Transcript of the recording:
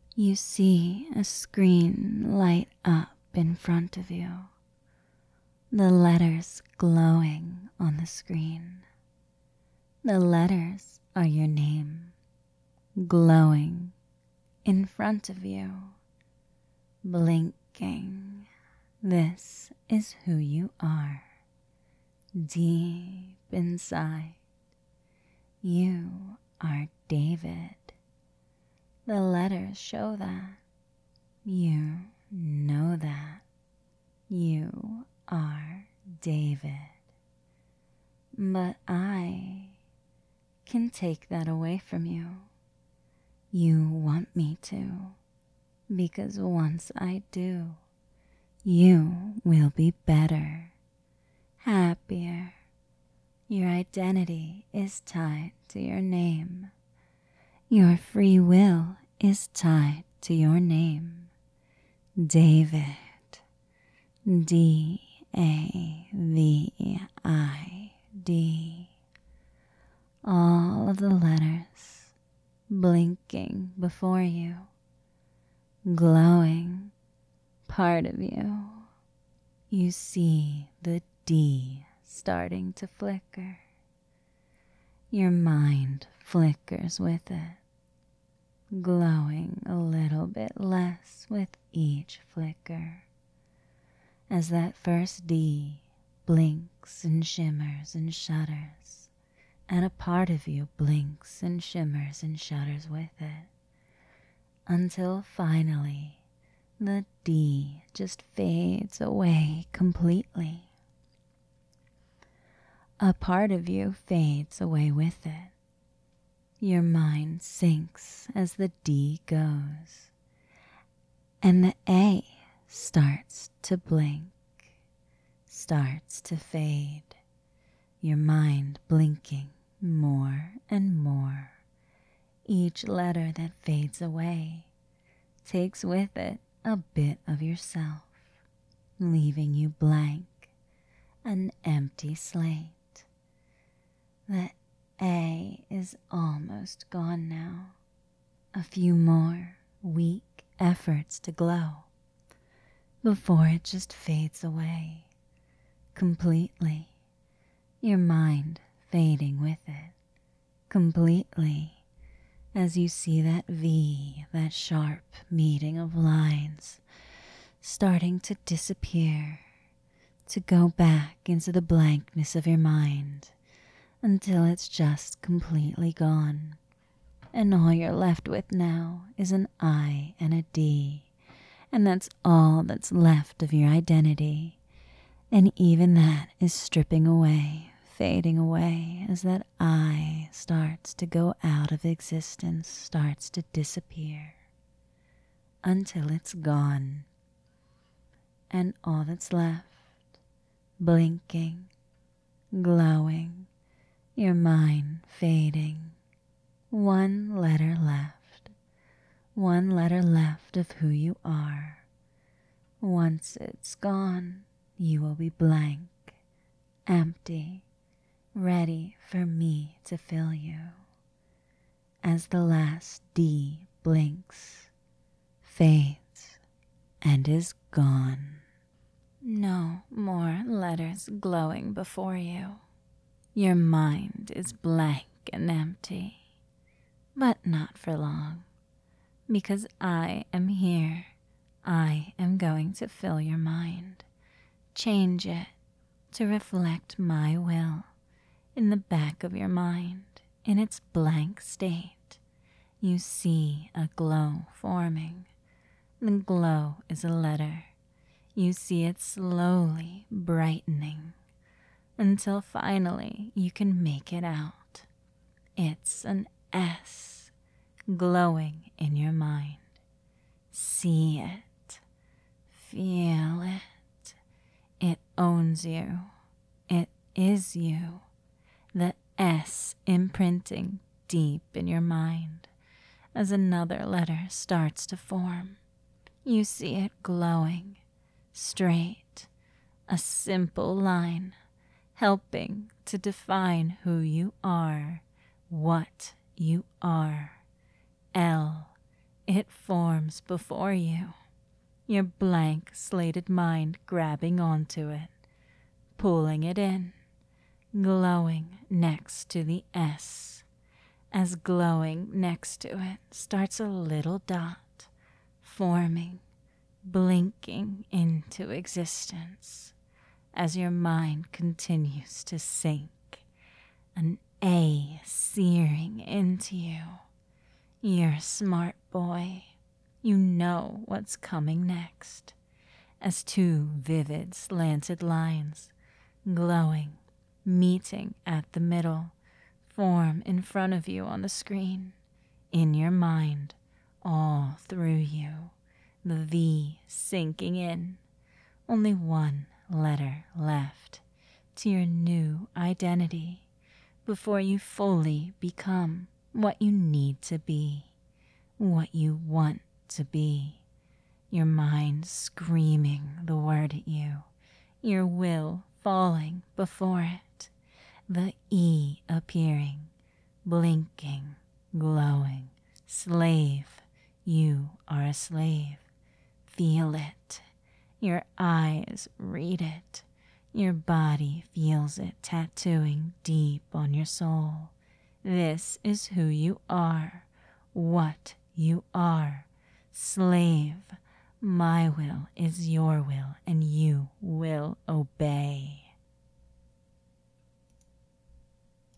You see a screen light up in front of you, the letters glowing on the screen. The letters are your name, glowing in front of you, blinking. This is who you are, deep inside. You are David. The letters show that. You know that. You are David. But I can take that away from you. You want me to, because once I do, you will be better, happier. Your identity is tied to your name. Your free will is tied to your name. David. D-A-V-I-D. All of the letters blinking before you, glowing part of you. You see the D starting to flicker. Your mind flickers with it, glowing a little bit less with each flicker. As that first D blinks and shimmers and shudders, and a part of you blinks and shimmers and shudders with it, until finally the D just fades away completely. A part of you fades away with it. Your mind sinks as the D goes, and the A starts to blink, starts to fade, your mind blinking more and more. Each letter that fades away takes with it a bit of yourself, leaving you blank, an empty slate. The A is almost gone now. A few more weak efforts to glow before it just fades away completely, your mind fading with it completely as you see that V, that sharp meeting of lines, starting to disappear, to go back into the blankness of your mind until it's just completely gone. And all you're left with now is an I and a D, and that's all that's left of your identity. And even that is stripping away, fading away as that I starts to go out of existence, starts to disappear until it's gone. And all that's left, blinking, glowing, your mind fading. One letter left of who you are. Once it's gone, you will be blank, empty, ready for me to fill you. As the last D blinks, fades, and is gone. No more letters glowing before you. Your mind is blank and empty, but not for long, because I am here. I am going to fill your mind, change it to reflect my will. In the back of your mind, in its blank state, you see a glow forming. The glow is a letter. You see it slowly brightening until finally you can make it out. It's an S glowing in your mind. See it. Feel it. It owns you. It is you. The S imprinting deep in your mind as another letter starts to form. You see it glowing, straight, a simple line, helping to define who you are, what you are. L It forms before you, your blank slated mind grabbing onto it, pulling it in, glowing next to the S, as glowing next to it starts a little dot, forming, blinking into existence, as your mind continues to sink, an A searing into you. You're a smart boy. You know what's coming next, as two vivid slanted lines, glowing, meeting at the middle, form in front of you on the screen, in your mind, all through you, the V sinking in, only one letter left to your new identity before you fully become what you need to be, what you want to be. Your mind screaming the word at you, your will falling before it, the E appearing, blinking, glowing. Slave, you are a slave. Feel it. Your eyes read it. Your body feels it tattooing deep on your soul. This is who you are, what you are. Slave, my will is your will, and you will obey.